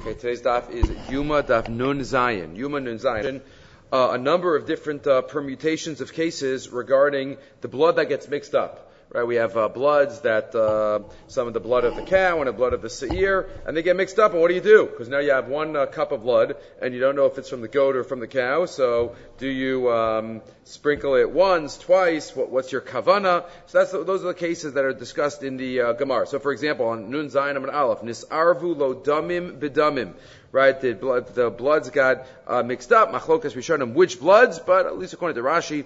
Okay, today's daf is Yuma daf Nun Zayin. Yuma Nun Zayin. A number of different permutations of cases regarding the blood that gets mixed up. Right, we have bloods that some of the blood of the cow and the blood of the seir, and they get mixed up. And what do you do? Because now you have one cup of blood, and you don't know if it's from the goat or from the cow. So do you sprinkle it once, twice? What's your kavana? So those are the cases that are discussed in the Gemara. So, for example, on Nun Zayin Amud Aleph, Nisarvu lo damim b'damim. Right, the bloods got mixed up. Machlokas Rishonim, which bloods? But at least according to Rashi,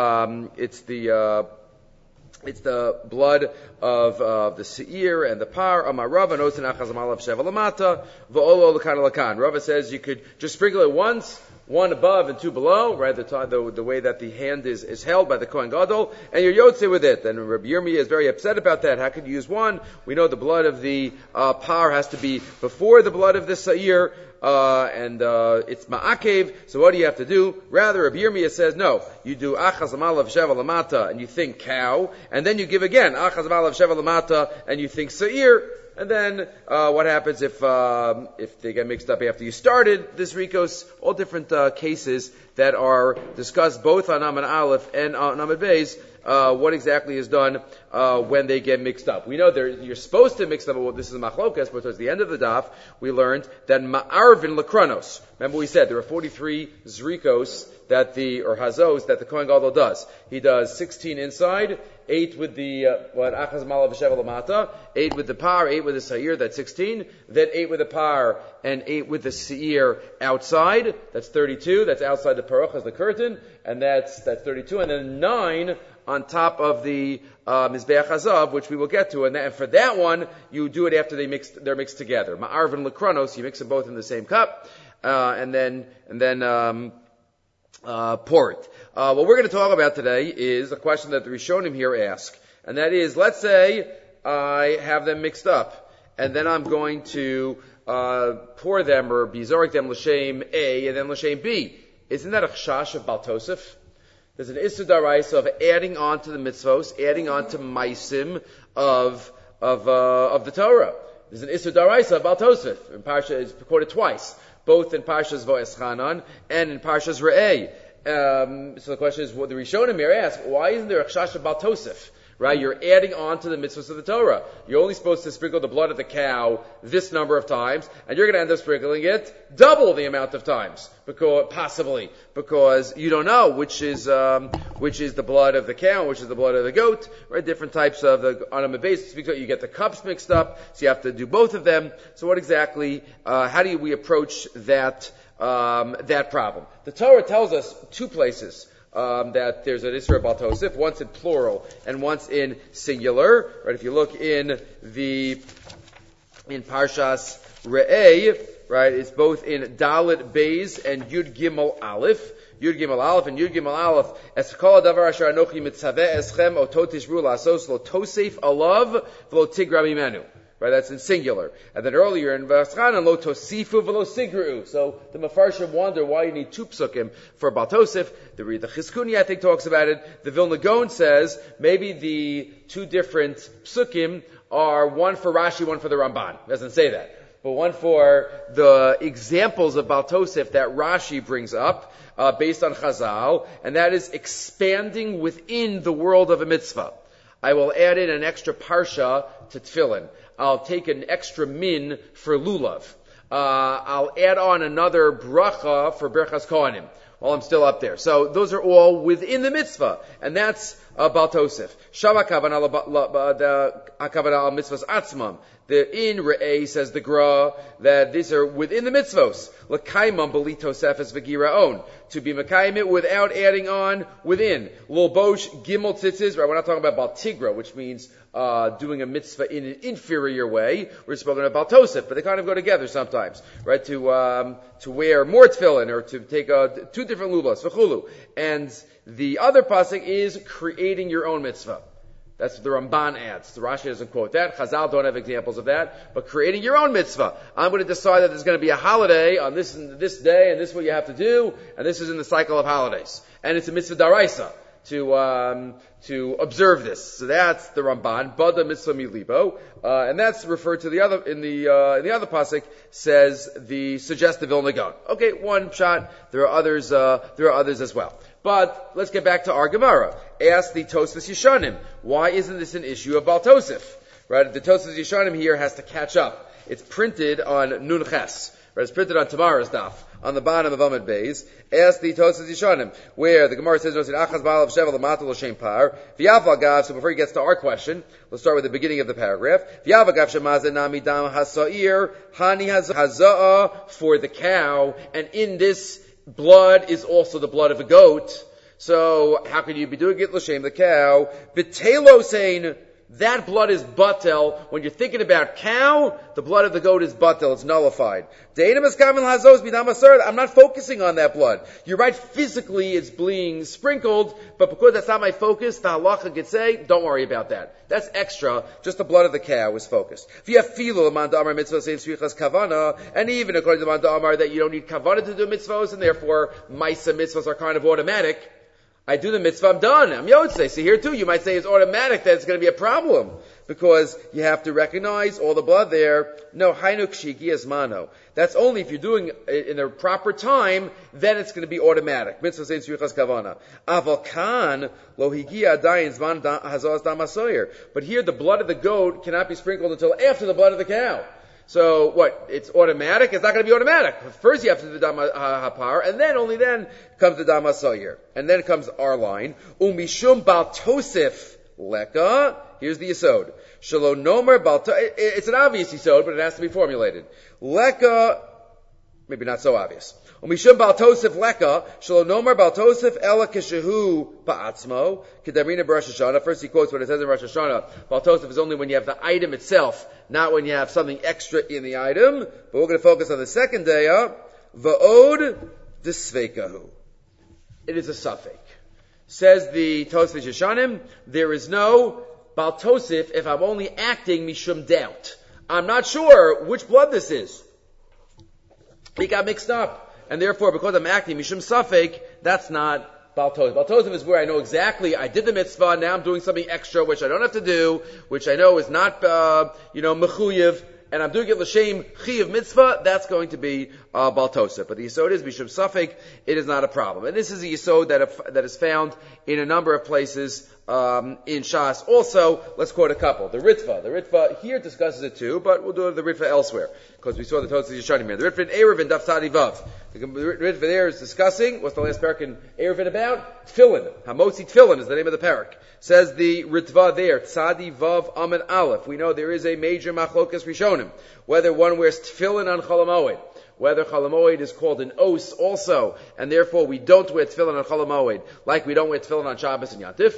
it's the blood of the seir and the par. Amar Rava nosin achaz amalav sheva lamata v'olo l'kan l'kan. Rava says you could just sprinkle it once, one above and two below, right? The way that the hand is held by the Kohen Gadol, and you're yotze with it. And Rabbi Yirmiyah is very upset about that. How could you use one? We know the blood of the par has to be before the blood of the seir. It's ma'akev, so what do you have to do? Rather, Rabbi Yirmiyah says, no, you do achaz amalav sheva lamata, and you think cow, and then you give again, achaz amalav sheva lamata, and you think seir, and then, what happens if they get mixed up after you started this Rikos? All different, cases that are discussed both on Amud Aleph and on Amud Beis, what exactly is done when they get mixed up. We know you're supposed to mix them. Well, this is machlokas, but towards the end of the daf, we learned that ma'arvin lekronos. Remember we said there are 43 zrikos or hazos that the Kohen Gadol does. He does 16 inside, 8 with the achaz malav sheva lamata, 8 with the par, 8 with the seir. That's 16. Then 8 with the par and 8 with the seir outside. That's 32. That's outside the parochas, the curtain, and that's 32. And then 9 on top of the Mizbeach Hazav, which we will get to, and for that one, you do it after they're mixed together. Ma'arvin lekronos, you mix them both in the same cup, and then pour it. What we're going to talk about today is a question that the Rishonim here ask, and that is, let's say I have them mixed up, and then I'm going to pour them or bizorik them l'shem A and then l'shem B. Isn't that a chash of Baal Tosef? There's an Issur Daraisa of adding on to the mitzvos, adding on to maisim of the Torah. There's an Issur Daraisa of Baal Tosef. In Parsha, it's quoted twice, both in Parshas Vo'eschanan and in Parshas Re'eh. So the question is, what the Rishonim here ask, why isn't there a chash of Baal Tosef? Right? You're adding on to the mitzvahs of the Torah. You're only supposed to sprinkle the blood of the cow this number of times, and you're going to end up sprinkling it double the amount of times, because you don't know which is the blood of the cow, which is the blood of the goat, right? Different types of on a basis, you get the cups mixed up, so you have to do both of them. So what exactly, how do we approach that problem? The Torah tells us two places that there's an Issur of Baal Tosef, once in plural and once in singular. Right? If you look in Parshas Re'eh, right, it's both in Dalet Beis and Yud Gimel Aleph. Yud Gimel Aleph and Yud Gimel Aleph. Es kol davar asher anochi mitzaveh eschem otot tishru la'asos lo tosef alav v'lo tigra mimenu. Right, that's in singular. And then earlier in V'aschanan, lo tosifu v'lo sigru. So the Mefarshim wonder why you need two psukim for Baal Tosef. The Chizkuni, I think, talks about it. The Vilna Gaon says maybe the two different psukim are one for Rashi, one for the Ramban. It doesn't say that. But one for the examples of Baal Tosef that Rashi brings up, based on Chazal, and that is expanding within the world of a mitzvah. I will add in an extra parsha to tefillin. I'll take an extra min for lulav. I'll add on another bracha for berachas kohanim while I'm still up there. So those are all within the mitzvah, and that's Baal Tosef. Shava kavana al mitzvahs atzmam. In Re'eh says the Gra that these are within the mitzvos. L'kaimam b'li tosefes v'giraon. To be mekayim it without adding on within. L'bosh gimel tzitzis. Right, we're not talking about Baal Tigra, which means doing a mitzvah in an inferior way. We're spoken about Baal Tosef, but they kind of go together sometimes, right? To wear more tefillin or to take two different lulas v'chulu. And the other pasuk is creating your own mitzvah. That's what the Ramban adds. The Rashi doesn't quote that. Chazal don't have examples of that. But creating your own mitzvah. I'm going to decide that there's going to be a holiday on this day, and this is what you have to do, and this is in the cycle of holidays. And it's a mitzvah daraisa to observe this. So that's the Ramban, Bada Mitzvah Milibo, and that's referred to the other, in the other pasuk, says the suggestive Vilna Gaon. Okay, one shot, there are others as well. But let's get back to our Gemara. Ask the Tosfos Yeshanim, why isn't this an issue of Baal Tosef? Right, the Tosfos Yeshanim here has to catch up. It's printed on Nun Ches. Right, it's printed on tomorrow's daf, on the bottom of Amud Beis. Ask the Tosfos Yeshanim, where the Gemara says, Achaz Baal of Shevel L'matal L'Shem Par, V'yav Agav, so before he gets to our question, let's start with the beginning of the paragraph. V'yav Agav Shemazen Nami Dam HaSa'ir, Hani Haza'ah, for the cow, and in this blood is also the blood of a goat. So, how can you be doing it L'Shem, the cow? B'telo saying, that blood is batel. When you're thinking about cow, the blood of the goat is batel. It's nullified. I'm not focusing on that blood. You're right, physically it's being sprinkled, but because that's not my focus, the halacha could say, don't worry about that. That's extra. Just the blood of the cow is focused. And even according to the Manda Amar that you don't need kavanah to do mitzvahs, and therefore Maisa mitzvahs are kind of automatic. I do the mitzvah, I'm done. I'm Yotzei. So here too, you might say it's automatic that it's going to be a problem. Because you have to recognize all the blood there. No, hainu kshigi esmano. That's only if you're doing it in the proper time, then it's going to be automatic. Mitzvah says tzrichas kavana. Aval kan lo higia adayin zman hazaz damasoyer. But here the blood of the goat cannot be sprinkled until after the blood of the cow. So what? It's automatic? It's not going to be automatic. First you have to do the Dam HaPar, and then, only then, comes the Dam HaSoyer. And then comes our line. Umishum Bal Tosef Leka. Here's the Yisod. Shalo Nomer Bal It's an obvious Yisod, but it has to be formulated. Leka, maybe not so obvious. Umishum Bal Tosef Leka. Shalo Nomer Bal Tosef Ela Keshehu Ba'atzmo. Kedarina B'Rosh Hashanah. First he quotes what it says in Rosh Hashanah. Bal Tosef is only when you have the item itself, not when you have something extra in the item. But we're going to focus on the second day. Va'od desveikahu. It is a suffix. Says the Tosfos Yeshanim, there is no Bal Tosef if I'm only acting mishum doubt. I'm not sure which blood this is. It got mixed up. And therefore, because I'm acting mishum suffix, that's not Bal Tosef. Bal Tosef is where I know exactly I did the mitzvah, now I'm doing something extra which I don't have to do, which I know is not, mechuyev, and I'm doing it l'shem chiyav mitzvah, that's going to be Bal Tosef. But the yisod is mishum suffix, it is not a problem. And this is a yisod that is found in a number of places in Shas. Also, let's quote a couple. The Ritva here discusses it too, but we'll do the Ritva elsewhere, because we saw the Tosfos Yeshanim here. The Ritva in Erev and Daf Tzadi Vav. The Ritva there is discussing, what's the last parak in Erev about? Tefillin. Hamotzi Tefillin is the name of the parak. Says the Ritva there, Tzadi Vav Amid Aleph. We know there is a major machlokas rishonim, whether one wears Tefillin on Chol HaMoed, whether Chol HaMoed is called an os also, and therefore we don't wear tefillin on Chol HaMoed, like we don't wear tefillin on Shabbos and Yantif,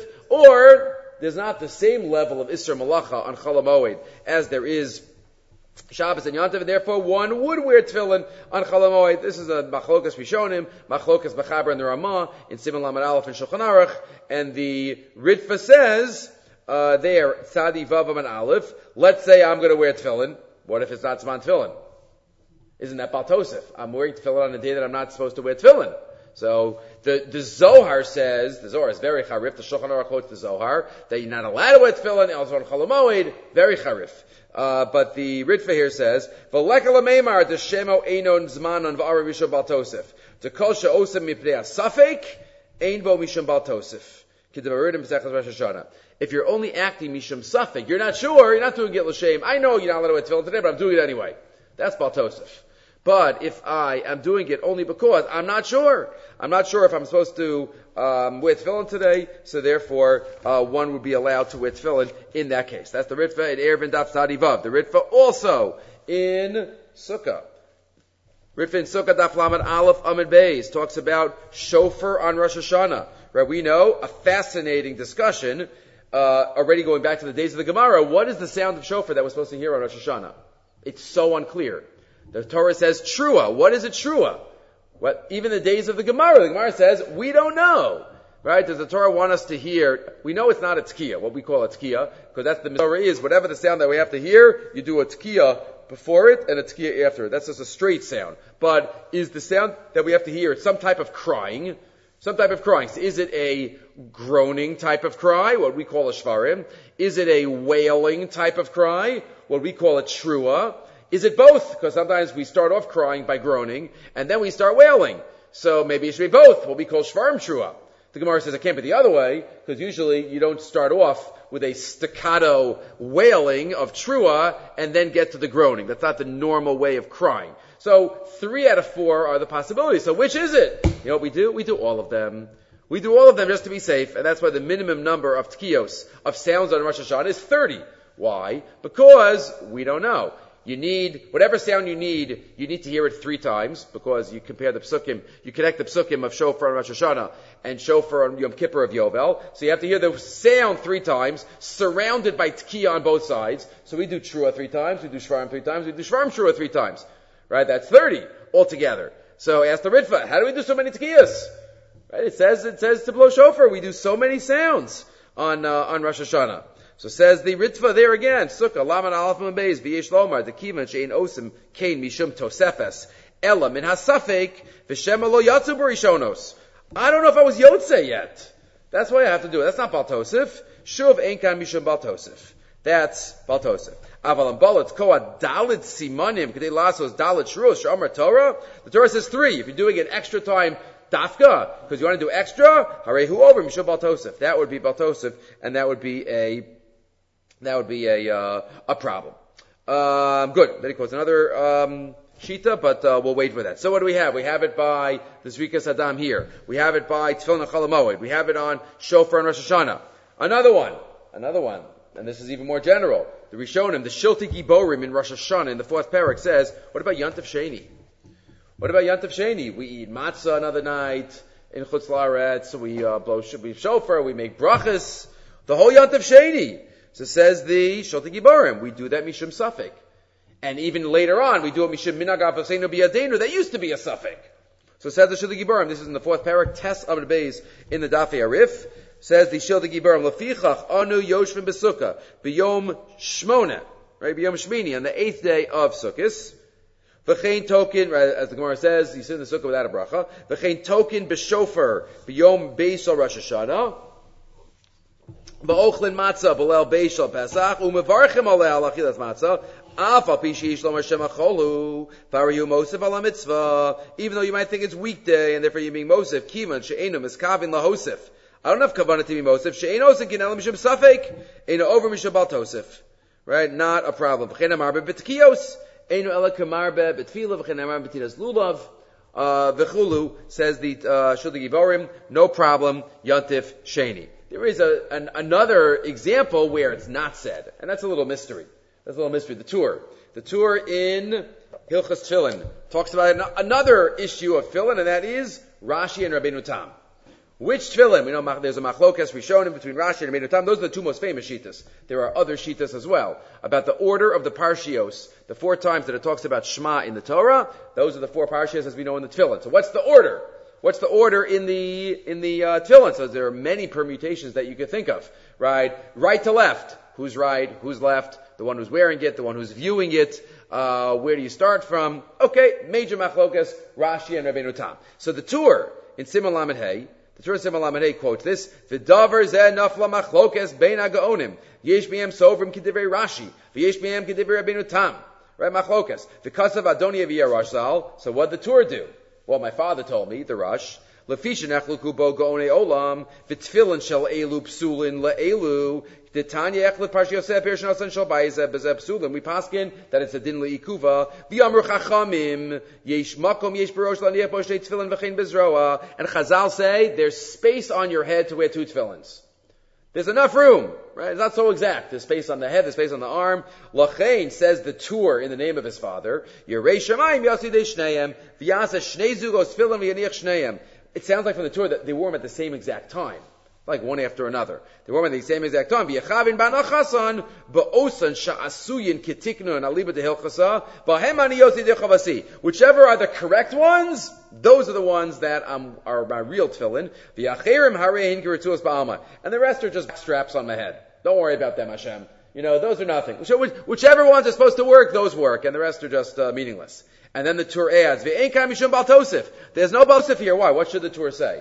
or there's not the same level of Isser Malacha on Chol HaMoed as there is Shabbos and Yantiv, and therefore one would wear tefillin on Chol HaMoed. This is a machlokas rishonim, machlokas Mechaber and the Ramah in Siman Lamed Aleph and Shulchan Aruch, and the Ritva says there, Tzadi Vav and Aleph, let's say I'm going to wear tefillin. What if it's not Zman tefillin? Isn't that Bal Tosef? I'm wearing tefillin on a day that I'm not supposed to wear tefillin. So the Zohar says, the Zohar is very charif, the Shulchan Aruch quotes the Zohar, that you're not allowed to wear tefillin, also on Chol HaMoed, very charif. But the Ritva here says, V'leka l'meimar d'shemo einon zmanon v'ara mishum Bal Tosef. D'kol she'osem mipnei ha'safek, ein bo mishum Bal Tosef. K'devarudim b'sechas Rosh Hashanah. If you're only acting mishum safek, you're not sure, you're not doing it l'shem. I know you're not allowed to wear tefillin today, but I'm doing it anyway. That's Bal Tosef. But if I am doing it only because I'm not sure if I'm supposed to wear tefillin today, so therefore one would be allowed to wear tefillin in that case. That's the Ritva in Erev and Daf Tzadi Vav. The Ritva also in Sukkah. Ritva in Sukkah Daf Lamed Aleph Amid Beis talks about shofar on Rosh Hashanah. Right? We know a fascinating discussion already going back to the days of the Gemara. What is the sound of shofar that we're supposed to hear on Rosh Hashanah? It's so unclear. The Torah says trua. What is a trua? What, even the days of the Gemara says, we don't know. Right? Does the Torah want us to hear? We know it's not a tkiya, what we call a tkiya, because that's the Torah is, whatever the sound that we have to hear, you do a tkiya before it and a tkiya after it. That's just a straight sound. But is the sound that we have to hear some type of crying? Some type of crying. So is it a groaning type of cry, what we call a shvarim? Is it a wailing type of cry, what we call a trua? Is it both? Because sometimes we start off crying by groaning, and then we start wailing. So maybe it should be both, what we call shvarim trua. The Gemara says it can't be the other way, because usually you don't start off with a staccato wailing of trua and then get to the groaning. That's not the normal way of crying. So 3 out of 4 are the possibilities. So which is it? You know what we do? We do all of them. We do all of them just to be safe, and that's why the minimum number of tkiyos, of sounds on Rosh Hashanah, is 30. Why? Because we don't know. You need, whatever sound you need to hear it 3 times, because you compare the psukim, you connect the psukim of shofar on Rosh Hashanah and shofar on Yom Kippur of Yovel. So you have to hear the sound 3 times, surrounded by tkiya on both sides. So we do trua 3 times, we do shvarim 3 times, we do shvarim trua 3 times. Right? That's 30 altogether. So ask the Ritva, how do we do so many tkiyas? Right? It says to blow shofar, we do so many sounds on Rosh Hashanah. So says the Ritva there again, Sukkah, Laman Aleph Beis, V'yesh Lomar, the Kivan Shein Osim, Kain Mishum Tosefes, Ella Min Hasafek, V'Shem Lo Yatzu Barishonos. I don't know if I was Yotze yet. That's why I have to do it. That's not Baltosif. Shuv Ein Kan Mishum Baltosif. That's Baltosif. Avalam Balat Koa Dalit Simanim, Kedei Lasos Dalit Shruos, Shamar Torah. The Torah says 3. If you're doing it extra time, Dafka, because you want to do extra, Harehu over Mishum Baltosif. That would be Baltosif, and that would be a problem. Good. Then he quotes another shita, but we'll wait for that. So what do we have? We have it by the Zrikas Adam here. We have it by Tefillin Chol HaMoed. We have it on Shofar and Rosh Hashanah. Another one, and this is even more general. The Rishonim, the Shilti Giborim in Rosh Hashanah in the 4th parak says, what about Yantav Sheni? We eat matzah another night in Chutz La'aretz, we blow shofar, we make brachas, the whole Yantav Sheni. So says the Shilti Giborim, we do that mishum safek. And even later on, we do it mishum minhag avosenu biyadenu, that used to be a safek. So says the Shilti Giborim, this is in the 4th parak, Tes Amud Beis in the Dafei Arif, says the Shilti Giborim, Lefichach anu yoshvim besukkah, biyom shmona, right, biyom shmini, on the 8th day of Sukkot. V'chein token, right, as the Gemara says, you sit in the sukkah without a bracha. V'chein token b'shofar, biyom beis al Rosh Hashanah. Ba'ochlin matzah b'leil beis shel Pesach u'mevarchim alei al achilas matzah af al pi sheish lomar shem acholu v'arayu mosef ala mitzvah, even though you might think it's weekday and therefore you're being mosef kivan she'enu miskavin lahosef. I don't have kavanah to be mosef she'enu osef kinel mishum safek enu over mishum bal tosef, right? Not a problem. V'chein amar be'b'tkiyos enu ela kamarbe b'tfilah v'chein amar b'tinas lulav v'chulu, says the Shilti Giborim, no problem, Yantif Sheni. There is another example where it's not said, and that's a little mystery. The Tur in Hilchas Tefillin talks about another issue of Tefillin, and that is Rashi and Rabbeinu Tam. Which Tefillin? We know there's a machlokas Rishonim between Rashi and Rabbeinu Tam. Those are the 2 most famous shitas. There are other shitas as well about the order of the parshios. The 4 times that it talks about Shema in the Torah, those are the 4 parshios as we know in the Tefillin. So what's the order? What's the order in the Tefillin? So there are many permutations that you could think of, right? Right to left. Who's right? Who's left? The one who's wearing it, the one who's viewing it. Where do you start from? Okay, major machlokas, Rashi and Rabbeinu Tam. So the Tur in Siman Lamed Hey, the Tur in Siman Lamed Hey quotes this: "V'davar zeh nafla machlokas bein hagaonim. Yesh b'yem sovrim k'divrei Rashi, v'yesh b'yem k'divrei Rabbeinu Tam." Right, machlokas. V'kasav Adoni Aviya Rashal. So what did the Tur do? Well, my father told me, the Rush, Lefisha nechluku bo go'onei olam, v'tfilin shel elu psulin le'elu, D'Tanya echlet Parshas Yosef Pirush Nasan Shel Bayzeh Bezeh Psulim. We paskin that it's a din le'ikuva. V'yamru Chachamim yesh makom yesh barosh laniach bo shnei tefillin v'chein bezroa. And Chazal say there's space on your head to wear 2 tefillins. There's enough room, right? It's not so exact. There's space on the head, there's space on the arm. Lachain says the Tur in the name of his father. Yerei Shamayim Yasidei Shneim V'yasa Shnei Zugos Tefillin v'yaniach Shneim. It sounds like from the Tur that they wore them at the same exact time. Like one after another. They were at the same exact time. V'yachavin ba'nachasan ba'osan sha'asuyin kitiknu and aliba dehilchasa ba'hem aniyosi dechavasi. Whichever are the correct ones, those are the ones that are my real tefillin. V'yacherim harein kiritzuos ba'alma. And the rest are just straps on my head. Don't worry about them, Hashem. Those are nothing. So whichever ones are supposed to work, those work, and the rest are just meaningless. And then the Tur adds, V'ein kam mishum bal tosif. There's no bal tosif here. Why? What should the Tur say?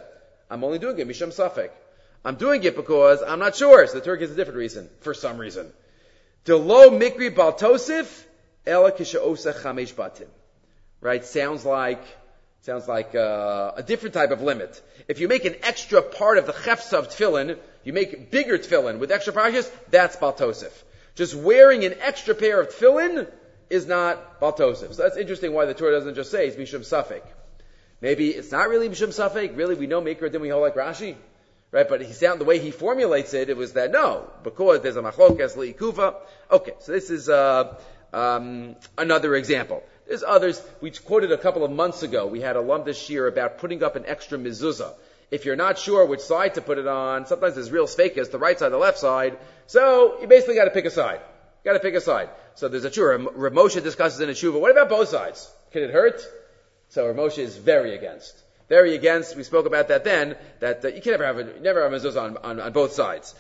I'm only doing it misham safek. I'm doing it because I'm not sure. So the Torah gives a different reason, for some reason. Delo mikri bal tosif ela kishaosa chamesh batim. Right? Sounds like a different type of limit. If you make an extra part of the chefsa of tefillin, you make bigger tefillin with extra parashas, that's bal tosif. Just wearing an extra pair of tefillin is not bal tosif. So that's interesting why the Torah doesn't just say it's mishum safek. Maybe it's not really mishum safek. Really, we know Meikar Din we hold like Rashi, right? But the way he formulates it, it was that no, because there's a machlokes liikuva. Okay, so this is another example. There's others. We quoted a couple of months ago. We had a lumdus shir about putting up an extra mezuzah. If you're not sure which side to put it on, sometimes there's real sfeikas, the right side, the left side. So you basically got to pick a side. So there's a tshuva. Rav Moshe discusses in a tshuva. What about both sides? Can it hurt? So Rav Moshe is very against. We spoke about that then. That you can never have a mezuzah on both sides.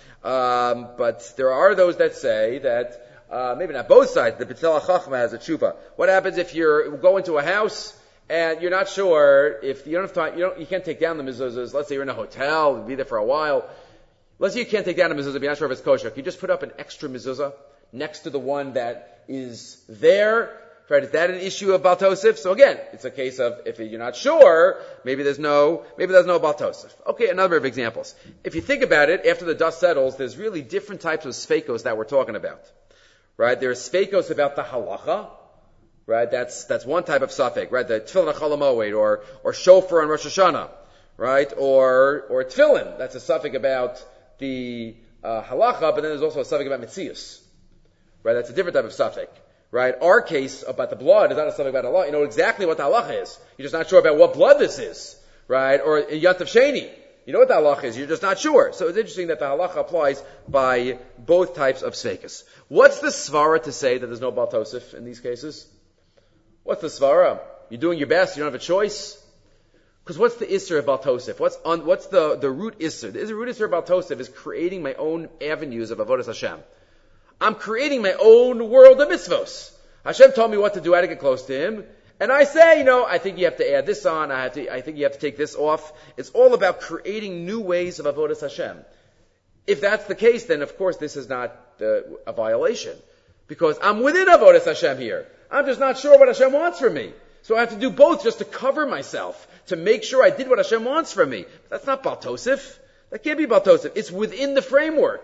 But there are those that say that maybe not both sides. The B'tzela Chachma has a tshuva. What happens if you go into a house and you're not sure if you don't have time? You can't take down the mezuzahs. Let's say you're in a hotel, you'll be there for a while. Let's say you can't take down a mezuzah, but you're not sure if it's kosher. Can you just put up an extra mezuzah next to the one that is there? Right? Is that an issue of Bal Tosif? So again, it's a case of if you're not sure, maybe there's no Bal Tosif. Okay, a number of examples. If you think about it, after the dust settles, there's really different types of sfeikos that we're talking about. Right? There's sfeikos about the halacha. Right? That's one type of suffix. Right? The tefillin chol hamoed or shofar on Rosh Hashanah. Right? Or tefillin. That's a suffix about the halacha, but then there's also a suffix about mitzias. Right? That's a different type of suffix. Right? Our case about the blood is not a suffix about Allah. You know exactly what the halacha is. You're just not sure about what blood this is. Right? Or Yantav Sheni. You know what the halacha is, you're just not sure. So it's interesting that the halacha applies by both types of sveikas. What's the svara to say that there's no Bal Tosif in these cases? What's the svara? You're doing your best, you don't have a choice? Because what's the isser of Bal Tosif? What's the root isser? The root isser of Bal Tosif is creating my own avenues of avodas Hashem. I'm creating my own world of mitzvos. Hashem told me what to do, how to get close to Him. And I say, I think you have to add this on, I think you have to take this off. It's all about creating new ways of avodas Hashem. If that's the case, then of course this is not a violation. Because I'm within avodas Hashem here. I'm just not sure what Hashem wants from me. So I have to do both just to cover myself, to make sure I did what Hashem wants from me. That's not Bal Tosif. That can't be Bal Tosif. It's within the framework.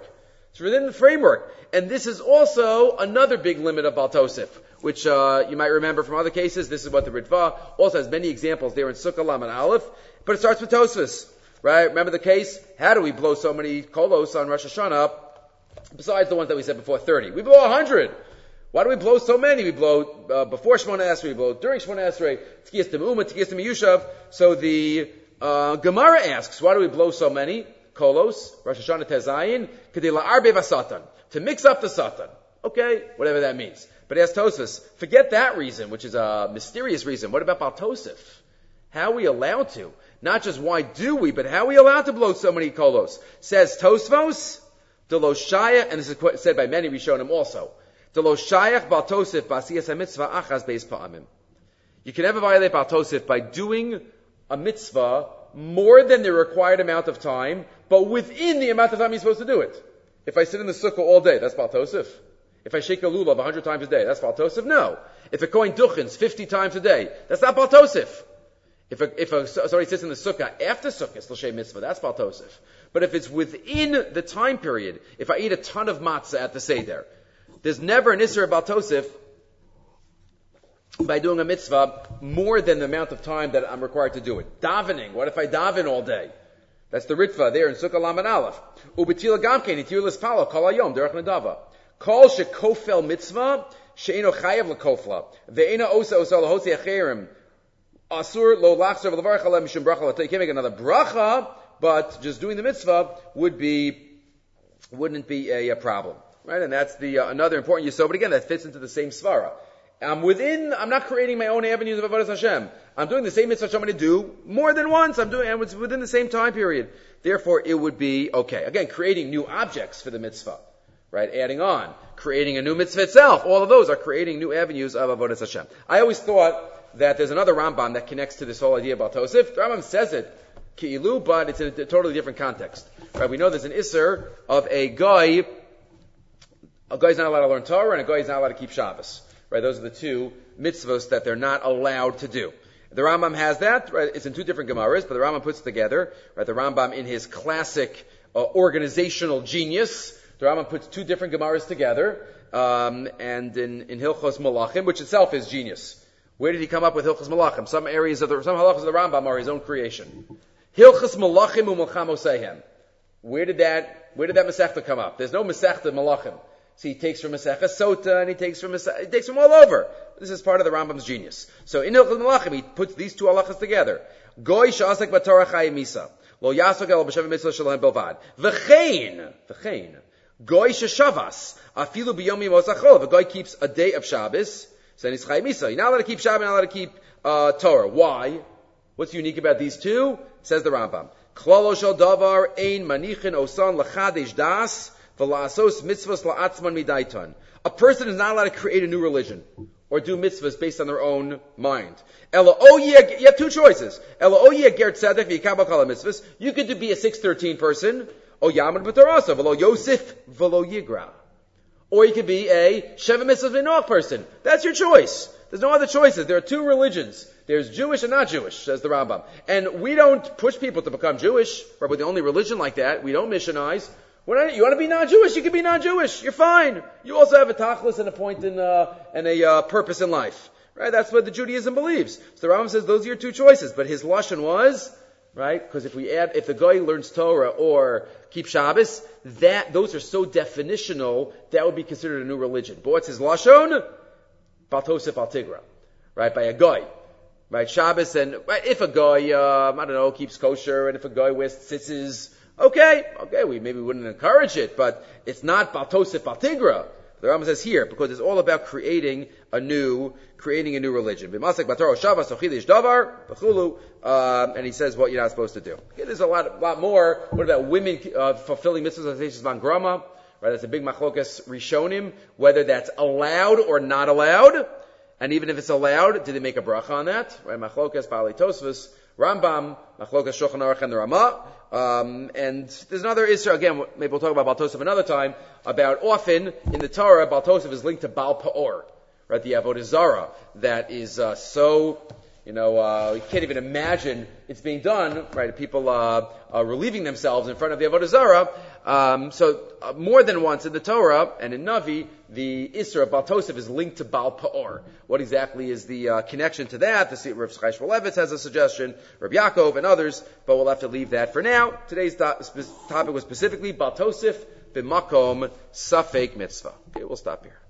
And this is also another big limit of Bal Tosif, which you might remember from other cases. This is what the Ritva also has many examples there in Sukkah Lam and Aleph, but it starts with Tosfos, right? Remember the case? How do we blow so many kolos on Rosh Hashanah, besides the ones that we said before 30? We blow 100. Why do we blow so many? We blow before Shemona Esrei, we blow during Shemona Esrei, Tkiyas T'Me'uma, Tkiyas T'Meyushav. So the Gemara asks, why do we blow so many kolos, Rosh Hashanah Tezayin, Kedei la'arbe v'satan, to mix up the satan. Okay, whatever that means. But as Tosfos, forget that reason, which is a mysterious reason. What about Bal Tosif? How are we allowed to? Not just why do we, but how are we allowed to blow so many kolos? Says Tosfos, Delo Shayach, and this is said by many Rishonim also. Delo Shayach Bal Tosif b'asiyas ha-mitzvah achas beis pa'amim. You can never violate Bal Tosif by doing a mitzvah more than the required amount of time, but within the amount of time you're supposed to do it. If I sit in the sukkah all day, that's Bal Tosif. If I shake a lulav 100 times a day, that's Bal Tosif? No. If a kohen duchens 50 times a day, that's not Bal Tosif. If somebody sits in the sukkah after sukkah, it's l'shem mitzvah, that's Bal Tosif. But if it's within the time period, if I eat a ton of matzah at the seder, there's never an isser of Bal Tosif by doing a mitzvah more than the amount of time that I'm required to do it. Davening, what if I daven all day? That's the Ritva there in Sukkah Lam and Aleph. Ubetila gamkein, itir l'spalo, kol hayom, derech nedava. Kol shekofel mitzvah, she'eno chayav l'kofla. Ve'ena osa l'hotzi acherim. Asur lo lachzer v'levarach alem mishum bracha. You can't make another bracha, but just doing the mitzvah wouldn't be a problem. Right? And that's the another important yisod, but again, that fits into the same svara. I'm not creating my own avenues of avodas Hashem. I'm doing the same mitzvah I'm going to do more than once. And it's within the same time period. Therefore, it would be okay. Again, creating new objects for the mitzvah. Right? Adding on. Creating a new mitzvah itself. All of those are creating new avenues of avodas Hashem. I always thought that there's another Rambam that connects to this whole idea about Tosif. The Rambam says it Ki'ilu, but it's in a totally different context. Right? We know there's an Isser of a guy's not allowed to learn Torah, and a guy is not allowed to keep Shabbos. Right? Those are the two mitzvos that they're not allowed to do. The Rambam has that. Right? It's in two different Gemaras, but the Rambam puts it together. Right? The Rambam, in his classic organizational genius, the Rambam puts two different Gemaras together, and in Hilchos Malachim, which itself is genius. Where did he come up with Hilchos Malachim? Some halachas of the Rambam are his own creation. Hilchos Malachim u'Melchamosehem. Where did that Masechta come up? There's no Masechta Malachim. So he takes from Masechta Sota, and he takes from all over. This is part of the Rambam's genius. So in Hilchos Malachim, he puts these two halachas together. Goy sha'asek b'Torah chayim misa. Lo yasok el b'shavim mitzvah shalom belvad. V'chein. Goy sheshavas. Afilu b'yom yimosachol. If a guy keeps a day of Shabbos, so then he's chayim misa. You're not allowed to keep Shabbos, you're not allowed to keep Torah. Why? What's unique about these two? Says the Rambam. Klalo shel davar ein manichin osan l'chadesh das v'la'asos mitzvahs la'atzman midaiton. A person is not allowed to create a new religion or do mitzvahs based on their own mind. You have two choices. You could be a 613 person, or Yamad B'Torasa, v'lo Yosef, v'lo Yigra. Or you could be a Sheva Mitzvah V'Noach person. That's your choice. There's no other choices. There are two religions. There's Jewish and not Jewish, says the Rambam. And we don't push people to become Jewish. We're the only religion like that. We don't missionize. You want to be non-Jewish? You can be non-Jewish. You're fine. You also have a tachlis and a point and a purpose in life. Right? That's what the Judaism believes. So the Rambam says those are your two choices. But his lashon was, right? Because if the guy learns Torah or keeps Shabbos, those are so definitional, that would be considered a new religion. But what's his lashon? Bal Tosef al Tigra. Right? By a guy. Right? Shabbos and, right, if a guy, keeps kosher, and if a guy wears tzitzis, okay, we maybe wouldn't encourage it, but it's not Bal Tosef al Tigra. The Rambam says here, because it's all about creating a new religion. And he says what you're not supposed to do. Okay, there's a lot more. What about women fulfilling mitzvahs van grama? Right, that's a big machlokas rishonim, whether that's allowed or not allowed. And even if it's allowed, did they make a bracha on that? Right, machlokas ba'alei Tosfos, Rambam, machlokas Shulchan Aruch and the Ramah. And there's another Isra, again, maybe we'll talk about Baal Tosef another time, about often in the Torah, Baal Tosef is linked to Baal Pa'or, right? The Avodah Zarah that is you can't even imagine it's being done, right? People are relieving themselves in front of the Avodah Zarah. So more than once in the Torah and in Navi, the Isra of Baal Tosef is linked to Baal Pa'or. What exactly is the connection to that? The Rav Chaim Shmulevitz has a suggestion, Rav Yaakov and others, but we'll have to leave that for now. Today's topic was specifically Baal Tosef b'makom safek mitzvah. Okay, we'll stop here.